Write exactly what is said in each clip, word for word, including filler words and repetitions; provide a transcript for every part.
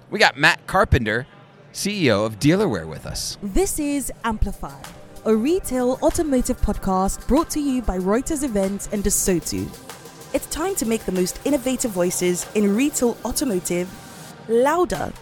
We got Matt Carpenter, C E O of Dealerware, with us. This is Amplify, a retail automotive podcast brought to you by Reuters Events and DeSoto. It's time to make the most innovative voices in retail automotive louder.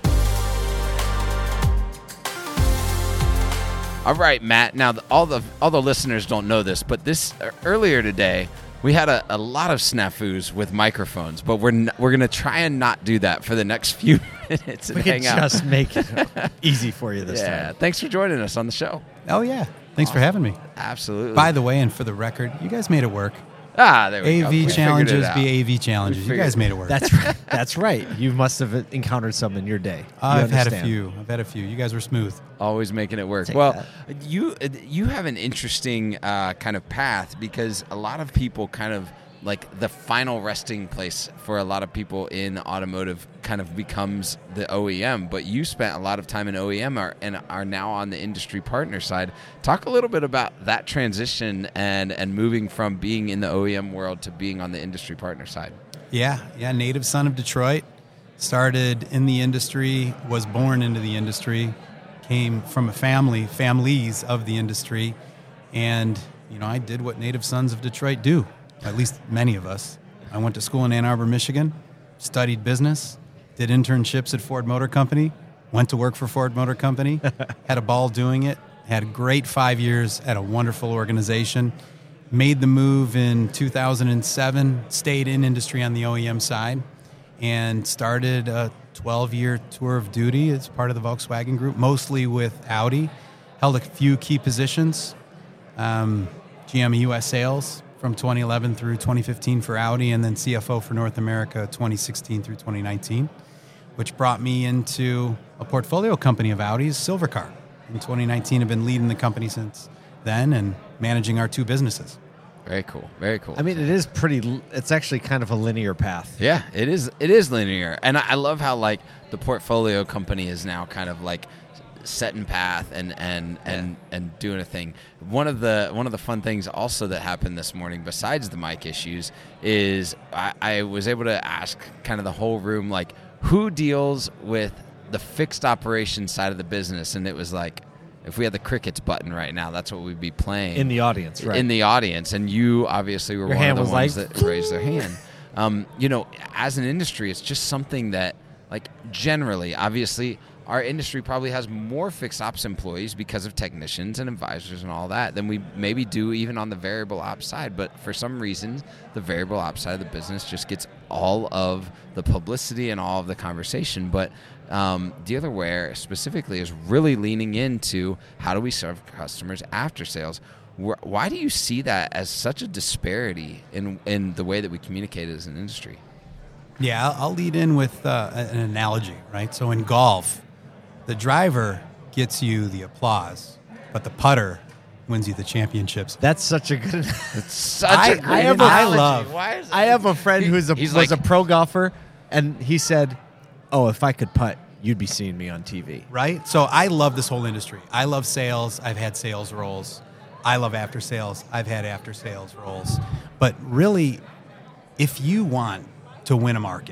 All right, Matt. Now, the, all the all the listeners don't know this, but this uh, earlier today, we had a, a lot of snafus with microphones, but we're n- we're gonna try and not do that for the next few minutes and we hang can out. just make it easy for you this yeah. time. Thanks for joining us on the show. Oh, yeah. Thanks for having me. Absolutely. By the way, and for the record, you guys made it work. ah, there we A go. V We challenges figured it out. be A V challenges. You figured- guys made it work. That's right. That's right. You must have encountered some in your day. You I've had a understand. few. I've had a few. You guys were smooth. Always making it work. Take Well, that. you you have an interesting uh, kind of path, because a lot of people kind of like the final resting place for a lot of people in automotive kind of becomes the O E M. But you spent a lot of time in O E M are, and are now on the industry partner side. Talk a little bit about that transition and and moving from being in the O E M world to being on the industry partner side. Yeah, yeah. Native son of Detroit. Started in the industry, was born into the industry, came from a family, families of the industry. And, you know, I did what native sons of Detroit do, at least many of us. I went to school in Ann Arbor, Michigan, studied business, did internships at Ford Motor Company, went to work for Ford Motor Company, had a ball doing it, had a great five years at a wonderful organization, made the move in two thousand seven, stayed in industry on the O E M side, and started a twelve-year tour of duty as part of the Volkswagen Group, mostly with Audi. Held a few key positions, um, G M U S sales from twenty eleven through twenty fifteen for Audi, and then C F O for North America twenty sixteen through twenty nineteen, which brought me into a portfolio company of Audi's, Silvercar. In twenty nineteen, I've been leading the company since then and managing our two businesses. Very cool. Very cool. I mean, it is pretty. l- It's actually kind of a linear path. Yeah, it is. It is linear, and I I love how like the portfolio company is now kind of like setting path and and and and doing a thing. One of the one of the fun things also that happened this morning, besides the mic issues, is I, I was able to ask kind of the whole room, like, who deals with the fixed operations side of the business, and it was like, if we had the crickets button right now, that's what we'd be playing In the audience, right? in the audience, and you obviously were Your one hand of the was ones like, that raised their hand. Um, you know, as an industry, it's just something that, like, generally, obviously, our industry probably has more fixed ops employees because of technicians and advisors and all that than we maybe do even on the variable ops side. But for some reason, the variable ops side of the business just gets all of the publicity and all of the conversation. But um, Dealerware specifically is really leaning into how do we serve customers after sales. Wh- Why do you see that as such a disparity in in the way that we communicate as an industry? Yeah, I'll I'll lead in with uh, an analogy, right? So in golf, the driver gets you the applause, but the putter wins you the championships. That's such a good. It's such I- a great I have a- analogy. I love- Why is I have a friend who's a He's was like- a pro golfer, and he said, "Oh, if I could putt, you'd be seeing me on T V." Right? So I love this whole industry. I love sales. I've had sales roles. I love after sales. I've had after sales roles. But really, if you want to win a market,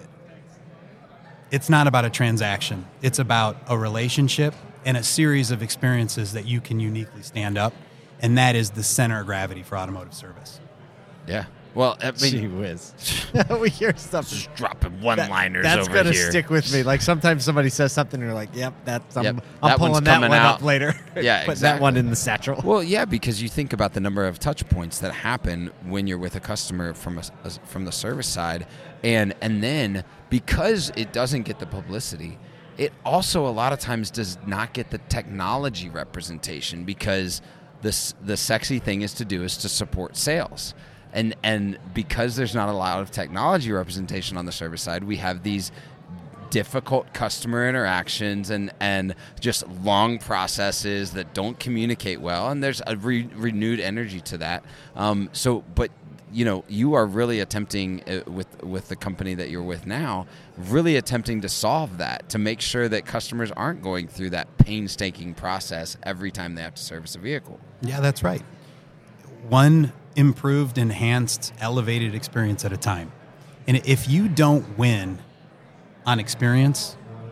it's not about a transaction. It's about a relationship and a series of experiences that you can uniquely stand up. And that is the center of gravity for automotive service. Yeah. Well, I Gee mean, whiz. we hear stuff. just dropping That- one-liners that's over gonna here. stick with me. Like sometimes somebody says something, and you're like, "Yep, that's I'm, Yep, I'm that pulling one's that coming one out. up later." Yeah, put exactly. that one in the satchel. Well, yeah, because you think about the number of touch points that happen when you're with a customer from a, a- from the service side, and and then because it doesn't get the publicity, it also a lot of times does not get the technology representation, because this the sexy thing is to do is to support sales. And and because there's not a lot of technology representation on the service side, we have these difficult customer interactions and, and just long processes that don't communicate well. And there's a re- renewed energy to that. Um, so, but you know, you are really attempting uh, with with the company that you're with now, really attempting to solve that, to make sure that customers aren't going through that painstaking process every time they have to service a vehicle. Yeah, that's right. One improved, enhanced, elevated experience at a time. And if you don't win on experience,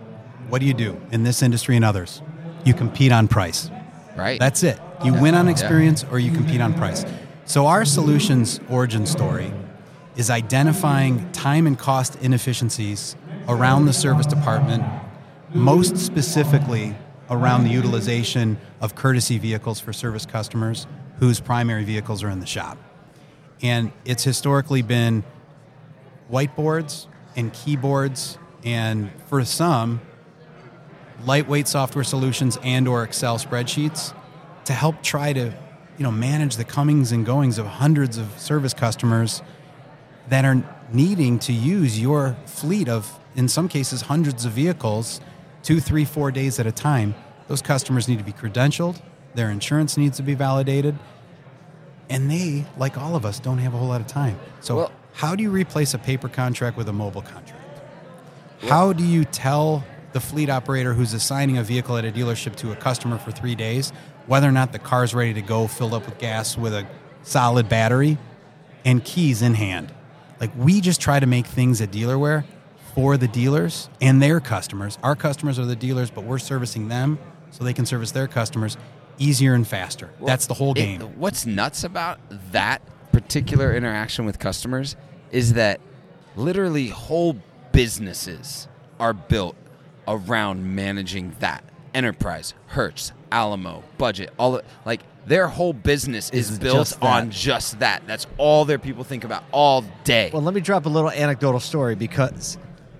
what do you do in this industry and others? You compete on price. Right. That's it. You Yeah. win on Yeah. experience or you compete on price. So our solutions origin story is identifying time and cost inefficiencies around the service department, most specifically around the utilization of courtesy vehicles for service customers whose primary vehicles are in the shop. And it's historically been whiteboards and keyboards, and for some, lightweight software solutions and or Excel spreadsheets to help try to, you know, manage the comings and goings of hundreds of service customers that are needing to use your fleet of, in some cases, hundreds of vehicles, two, three, four days at a time. Those customers need to be credentialed. Their insurance needs to be validated. And they, like all of us, don't have a whole lot of time. So Well- how do you replace a paper contract with a mobile contract? How do you tell the fleet operator who's assigning a vehicle at a dealership to a customer for three days whether or not the car's ready to go, filled up with gas with a solid battery and keys in hand? Like, we just try to make things at DealerWare for the dealers and their customers. Our customers are the dealers, but we're servicing them so they can service their customers easier and faster. Well, That's the whole it- game. what's nuts about that particular interaction with customers is that literally whole businesses are built around managing that. Enterprise, Hertz, Alamo, Budget, all of, like their whole business is, Is built just that. on just that. That's all their people think about all day. Well, let me drop a little anecdotal story because,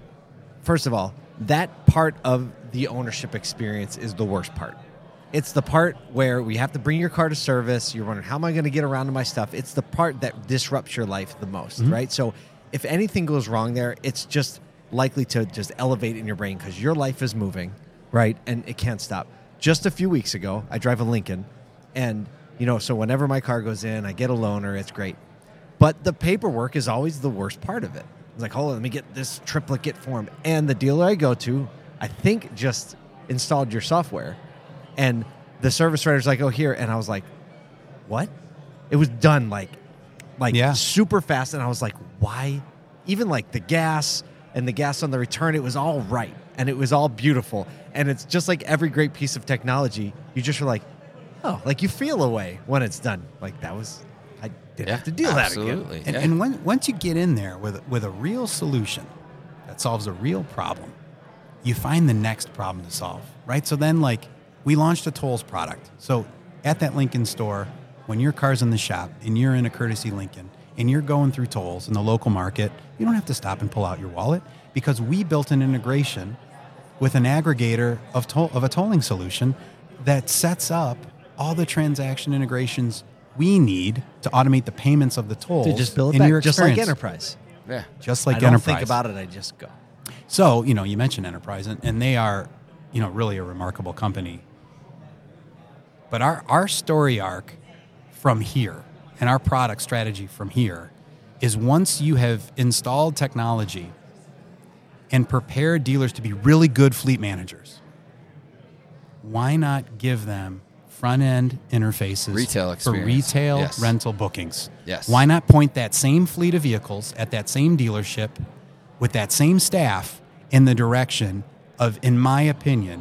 first of all, that part of the ownership experience is the worst part. It's the part where we have to bring your car to service. You're wondering, how am I going to get around to my stuff? It's the part that disrupts your life the most, right? So if anything goes wrong there, it's just likely to just elevate in your brain because your life is moving, right? And it can't stop. Just a few weeks ago, I drive a Lincoln, and, you know, so whenever my car goes in, I get a loaner. It's great. But the paperwork is always the worst part of it. It's like, hold on, let me get this triplicate form. And the dealer I go to, I think, just installed your software. And the service writer's like, oh, here. And I was like, what? It was done like, like Yeah. super fast. And I was like, why? Even like the gas and the gas on the return, it was all right. And it was all beautiful. And it's just like every great piece of technology. You just were like, oh, like you feel a way when it's done. Like that was, I didn't Yeah, have to deal with that absolutely. again. And, Yeah. and when, once you get in there with, with a real solution that solves a real problem, you find the next problem to solve, right? So then, like, we launched a tolls product. So at that Lincoln store, when your car's in the shop and you're in a courtesy Lincoln and you're going through tolls in the local market, you don't have to stop and pull out your wallet because we built an integration with an aggregator of toll, of a tolling solution that sets up all the transaction integrations we need to automate the payments of the tolls. To just build it in back, your just like experience. Enterprise. yeah. Just like I don't Enterprise. think about it, I just go. So, you know, you mentioned Enterprise, and, and they are, you know, really a remarkable company. But our, our story arc from here and our product strategy from here is once you have installed technology and prepared dealers to be really good fleet managers, why not give them front-end interfaces Retail for experience. retail Yes. rental bookings? Yes. Why not point that same fleet of vehicles at that same dealership with that same staff in the direction of, in my opinion,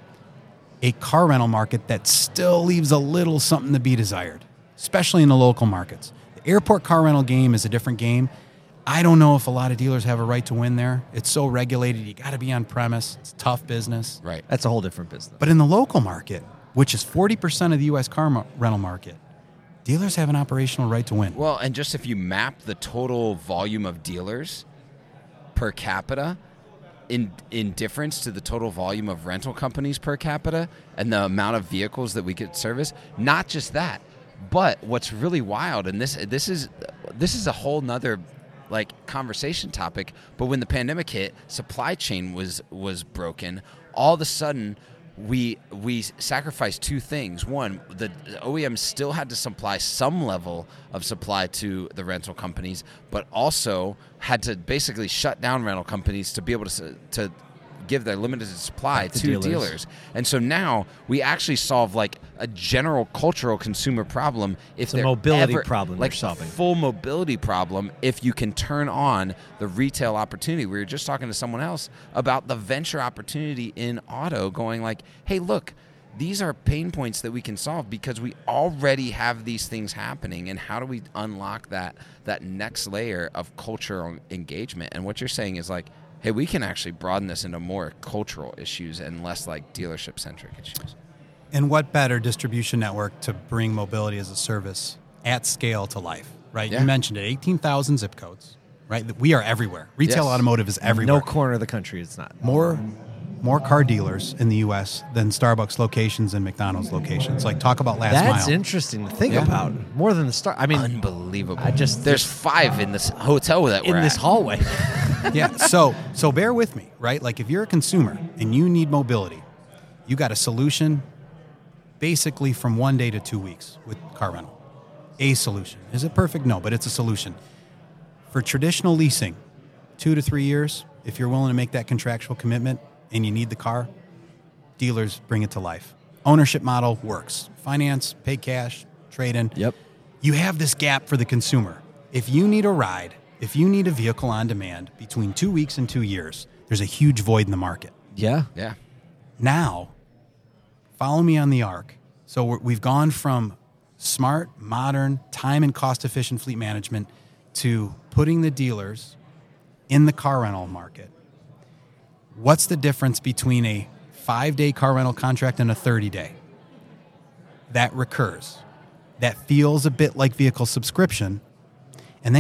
a car rental market that still leaves a little something to be desired, especially in the local markets. The airport car rental game is a different game. I don't know if a lot of dealers have a right to win there. It's so regulated. You got to be on premise. It's tough business. Right. That's a whole different business. But in the local market, which is forty percent of the U S car mo- rental market, dealers have an operational right to win. Well, and just if you map the total volume of dealers per capita in in difference to the total volume of rental companies per capita and the amount of vehicles that we could service, not just that, but what's really wild, and this this is this is a whole nother like conversation topic, but when the pandemic hit, supply chain was was broken. All of a sudden, we we sacrificed two things. One, the O E Ms still had to supply some level of supply to the rental companies, but also had to basically shut down rental companies to be able to to give their limited supply to to dealers. dealers. And so now we actually solve like a general cultural consumer problem. If It's a they're mobility ever- problem like you're solving. a full mobility problem, if you can turn on the retail opportunity. We were just talking to someone else about the venture opportunity in auto, going like, hey, look, these are pain points that we can solve because we already have these things happening. And how do we unlock that that next layer of cultural engagement? And what you're saying is like, hey, we can actually broaden this into more cultural issues and less like dealership-centric issues. And what better distribution network to bring mobility as a service at scale to life, right? Yeah. You mentioned it, eighteen thousand zip codes, right? We are everywhere. Retail Yes. automotive is everywhere. No corner of the country it's not. More more car dealers in the U S than Starbucks locations and McDonald's locations. Like, talk about last That's mile. interesting to think Yeah. about. More than the start. I mean, Unbelievable. I just- There's five in this hotel that in we're this at. hallway. Yeah, so so bear with me, right? Like, if you're a consumer and you need mobility, you got a solution basically from one day to two weeks with car rental. A solution. Is it perfect? No, but it's a solution. For traditional leasing, two to three years, if you're willing to make that contractual commitment and you need the car, dealers bring it to life. Ownership model works. Finance, pay cash, trade in. Yep. You have this gap for the consumer. If you need a ride, if you need a vehicle on demand between two weeks and two years, there's a huge void in the market. Yeah. Yeah. Now, follow me on the arc. So we're, we've gone from smart, modern, time and cost-efficient fleet management to putting the dealers in the car rental market. What's the difference between a five-day car rental contract and a thirty-day? That recurs. That feels a bit like vehicle subscription,